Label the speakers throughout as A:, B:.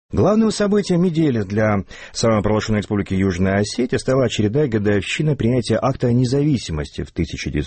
A: Главным событием недели для самопровозглашенной республики Южная Осетия стала очередная годовщина принятия акта независимости в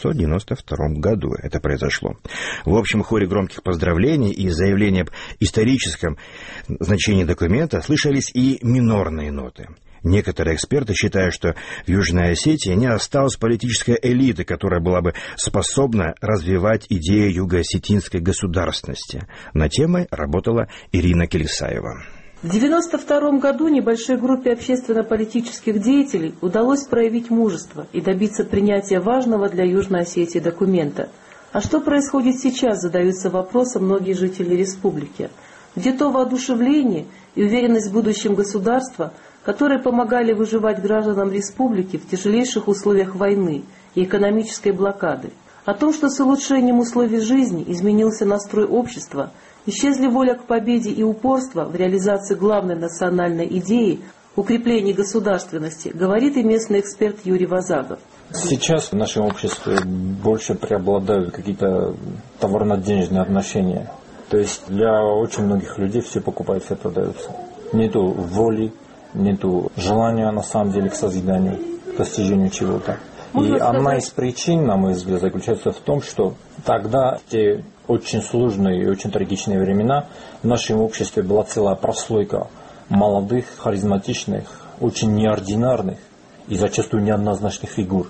A: 1992 году. Это произошло. В общем хоре громких поздравлений и заявлений об историческом значении документа слышались и минорные ноты. Некоторые эксперты считают, что в Южной Осетии не осталось политической элиты, которая была бы способна развивать идею юго-осетинской государственности. Над темой работала Ирина Келесаева.
B: В 1992 году небольшой группе общественно-политических деятелей удалось проявить мужество и добиться принятия важного для Южной Осетии документа. А что происходит сейчас, задаются вопросом многие жители республики. Где то воодушевление и уверенность в будущем государства, которые помогали выживать гражданам республики в тяжелейших условиях войны и экономической блокады? О том, что с улучшением условий жизни изменился настрой общества, исчезли воля к победе и упорство в реализации главной национальной идеи укрепления государственности, говорит и местный эксперт Юрий Вазагов.
C: Сейчас в нашем обществе больше преобладают какие-то товарно-денежные отношения. То есть для очень многих людей все покупается и продается. Нету воли, нету желания на самом деле к созиданию, к достижению чего-то. И одна из причин, на мой взгляд, заключается в том, что тогда, в те очень сложные и очень трагичные времена, в нашем обществе была целая прослойка молодых, харизматичных, очень неординарных и зачастую неоднозначных фигур.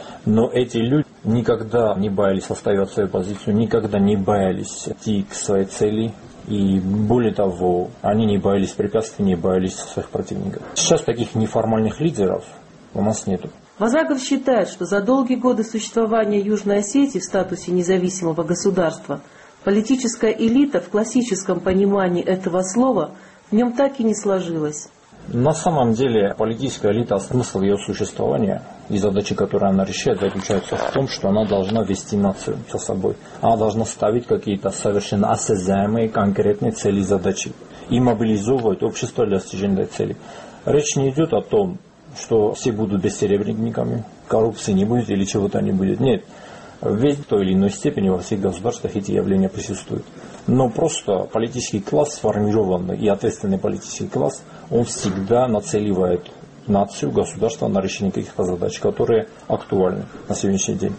C: Но эти люди никогда не боялись отстаивать свою позицию, никогда не боялись идти к своей цели. И более того, они не боялись препятствий, не боялись своих противников. Сейчас таких неформальных лидеров у нас нету.
B: Вазагов считает, что за долгие годы существования Южной Осетии в статусе независимого государства политическая элита в классическом понимании этого слова в нем так и не сложилась.
C: На самом деле политическая элита, смысл ее существования и задачи, которые она решает, заключается в том, что она должна вести нацию со собой. Она должна ставить какие-то совершенно осязаемые, конкретные цели и задачи и мобилизовывать общество для достижения этой цели. Речь не идет о том, что все будут бессеребренниками, коррупции не будет или чего-то не будет. Нет, ведь в той или иной степени во всех государствах эти явления присутствуют. Но просто политический класс, сформированный и ответственный политический класс, он всегда нацеливает нацию, государство на решение каких-то задач, которые актуальны на сегодняшний день.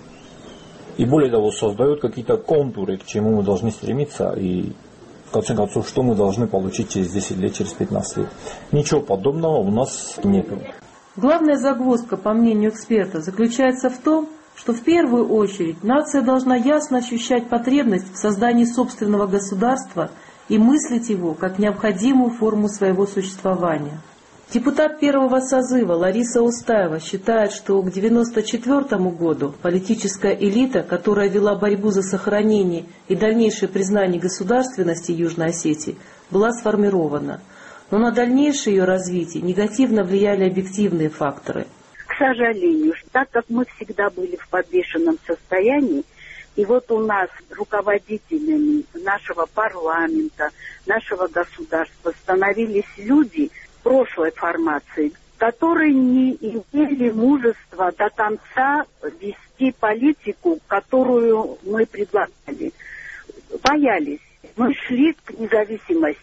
C: И более того, создает какие-то контуры, к чему мы должны стремиться и в конце концов, что мы должны получить через 10 лет, через 15 лет. Ничего подобного у нас нет.
B: Главная загвоздка, по мнению эксперта, заключается в том, что в первую очередь нация должна ясно ощущать потребность в создании собственного государства и мыслить его как необходимую форму своего существования. Депутат первого созыва Лариса Устаева считает, что к 1994 году политическая элита, которая вела борьбу за сохранение и дальнейшее признание государственности Южной Осетии, была сформирована. Но на дальнейшее ее развитие негативно влияли объективные факторы.
D: К сожалению, так как мы всегда были в подвешенном состоянии, и вот у нас руководителями нашего парламента, нашего государства становились люди прошлой формации, которые не имели мужества до конца вести политику, которую мы предлагали. Боялись. Мы шли к независимости,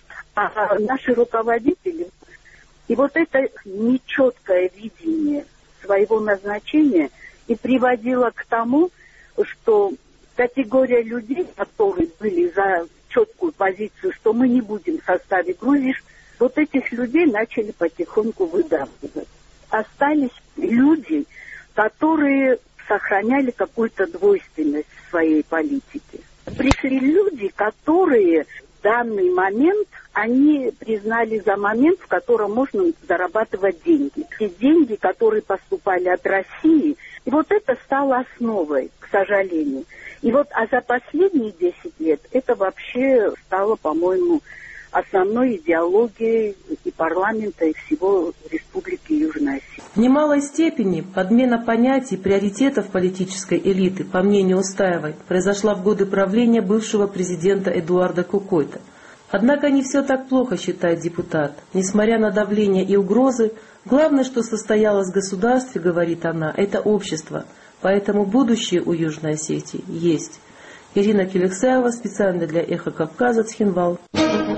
D: а наши руководители, и вот это нечеткое видение своего назначения и приводило к тому, что категория людей, которые были за четкую позицию, что мы не будем в составе Грузии, вот этих людей начали потихоньку выдавливать. Остались люди, которые сохраняли какую-то двойственность в своей политике. Пришли люди, которые в данный момент, они признали за момент, в котором можно зарабатывать деньги. Те деньги, которые поступали от России, и вот это стало основой, к сожалению. И вот, а за последние 10 лет это вообще стало, по-моему, основной идеологией и парламента, и всего Республики Южная Осетия.
B: В немалой степени подмена понятий приоритетов политической элиты, по мнению Устаевой, произошла в годы правления бывшего президента Эдуарда Кукойта. Однако не все так плохо, считает депутат. Несмотря на давление и угрозы, главное, что состоялось в государстве, говорит она, это общество. Поэтому будущее у Южной Осетии есть. Ирина Келесаева, специально для «Эхо Кавказа», Цхинвал.